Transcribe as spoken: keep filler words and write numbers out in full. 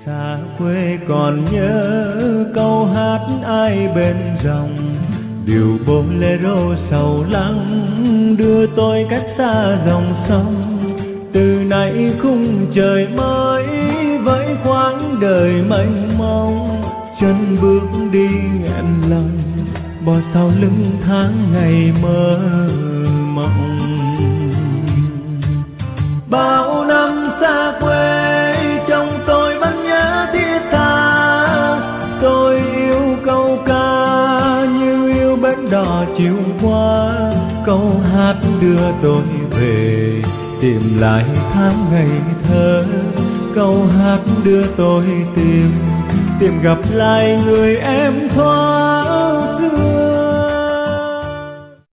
Xa quê còn nhớ câu hát ai bên dòng, điều bolero sầu lắng đưa tôi cách xa dòng sông. Từ nay khung trời mới với khoáng đời mênh mông, chân bước đi nghẹn lòng bỏ sau lưng tháng ngày mơ mộng. Bao năm xa quê trong tôi vẫn nhớ thiết tha, tôi yêu câu ca như yêu bến đò chiều qua. Câu hát đưa tôi về tìm lại tháng ngày thơ, câu hát đưa tôi tìm tìm gặp lại người em thoa.